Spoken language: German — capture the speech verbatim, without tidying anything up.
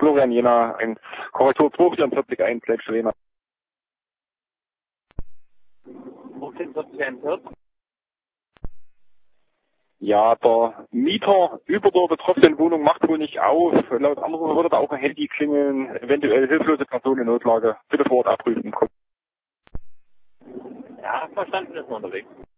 Florian Jena, eins, Korrektur zwei vier vier eins, Leipzig Jena. Ja, der Mieter über der betroffenen Wohnung macht wohl nicht auf. Laut anderen würde da auch ein Handy klingeln. Eventuell hilflose Person in Notlage. Bitte vor Ort abprüfen. Ja, verstanden, ist man unterwegs.